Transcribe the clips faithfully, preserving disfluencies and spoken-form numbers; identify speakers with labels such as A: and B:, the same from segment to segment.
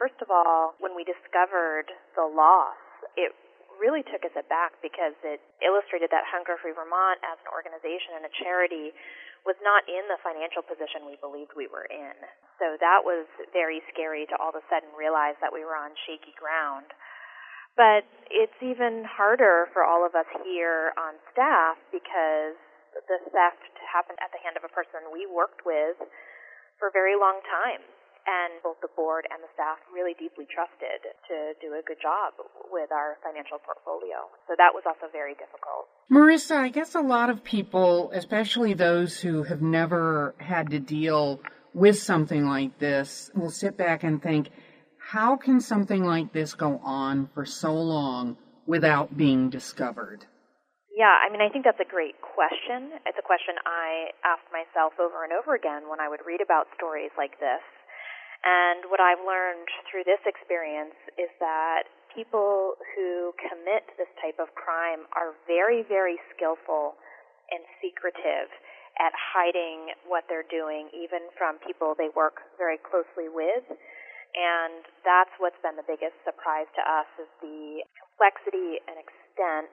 A: First of all, when we discovered the loss, it really took us aback because it illustrated that Hunger Free Vermont as an organization and a charity was not in the financial position we believed we were in. So that was very scary to all of a sudden realize that we were on shaky ground. But it's even harder for all of us here on staff because the theft happened at the hand of a person we worked with for a very long time. And both the board and the staff really deeply trusted to do a good job with our financial portfolio. So that was also very difficult.
B: Marissa, I guess a lot of people, especially those who have never had to deal with something like this, will sit back and think, how can something like this go on for so long without being discovered?
A: Yeah, I mean, I think that's a great question. It's a question I asked myself over and over again when I would read about stories like this. And what I've learned through this experience is that people who commit this type of crime are very, very skillful and secretive at hiding what they're doing, even from people they work very closely with. And that's what's been the biggest surprise to us is the complexity and extent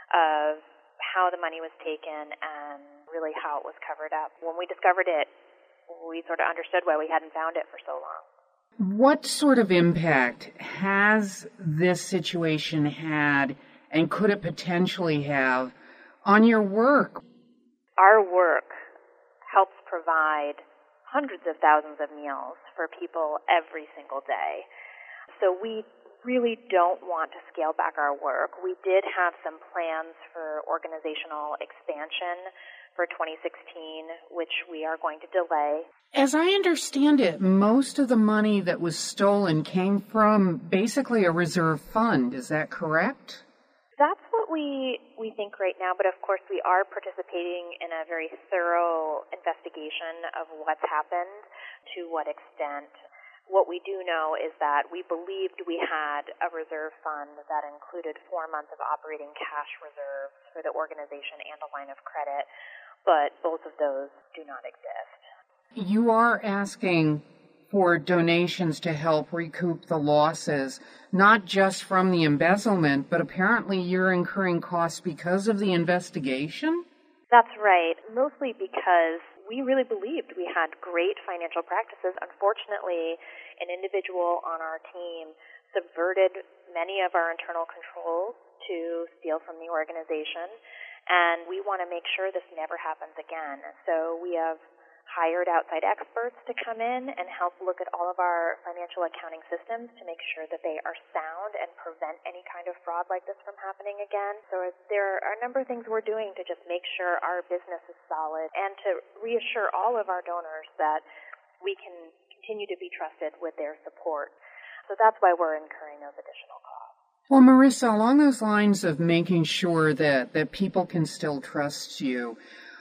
A: of how the money was taken and really how it was covered up. When we discovered it, we sort of understood why we hadn't found it for so long.
B: What sort of impact has this situation had, and could it potentially have, on your work?
A: Our work helps provide hundreds of thousands of meals for people every single day. So we really don't want to scale back our work. We did have some plans for organizational expansion for twenty sixteen, which we are going to delay.
B: As I understand it, most of the money that was stolen came from basically a reserve fund. Is that correct?
A: That's what we we think right now, but of course we are participating in a very thorough investigation of what's happened, to what extent. What we do know is that we believed we had a reserve fund that included four months of operating cash reserves for the organization and a line of credit, but both of those do not exist.
B: You are asking for donations to help recoup the losses, not just from the embezzlement, but apparently you're incurring costs because of the investigation?
A: That's right, mostly because we really believed we had great financial practices. Unfortunately, an individual on our team subverted many of our internal controls to steal from the organization, and we want to make sure this never happens again. So we have hired outside experts to come in and help look at all of our financial accounting systems to make sure that they are sound and prevent any kind of fraud like this from happening again. So there are a number of things we're doing to just make sure our business is solid and to reassure all of our donors that we can continue to be trusted with their support. So that's why we're incurring those additional costs.
B: Well, Marissa, along those lines of making sure that, that people can still trust you,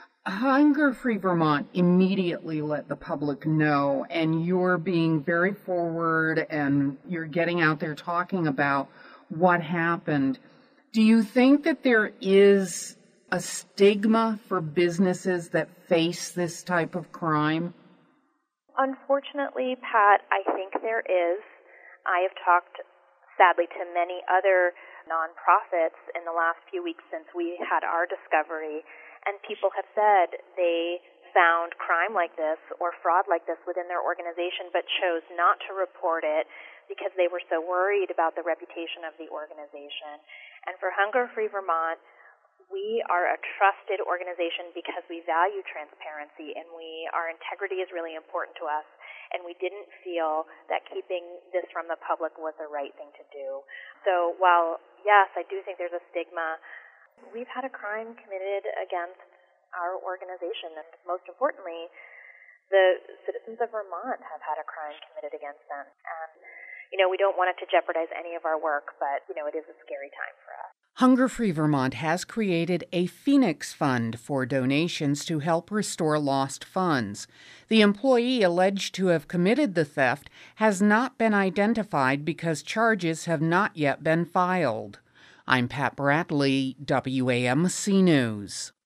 B: Hunger Free Vermont immediately let the public know, and you're being very forward and you're getting out there talking about what happened. Do you think that there is a stigma for businesses that face this type of crime?
A: Unfortunately, Pat, I think there is. I have talked, sadly, to many other nonprofits in the last few weeks since we had our discovery, and people have said they found crime like this or fraud like this within their organization but chose not to report it because they were so worried about the reputation of the organization. And for Hunger Free Vermont, we are a trusted organization because we value transparency and we our integrity is really important to us, and we didn't feel that keeping this from the public was the right thing to do. So while, yes, I do think there's a stigma, we've had a crime committed against our organization, and most importantly, the citizens of Vermont have had a crime committed against them. And, you know, we don't want it to jeopardize any of our work, but, you know, it is a scary time for us.
B: Hunger Free Vermont has created a Phoenix Fund for donations to help restore lost funds. The employee alleged to have committed the theft has not been identified because charges have not yet been filed. I'm Pat Bradley, W A M C News.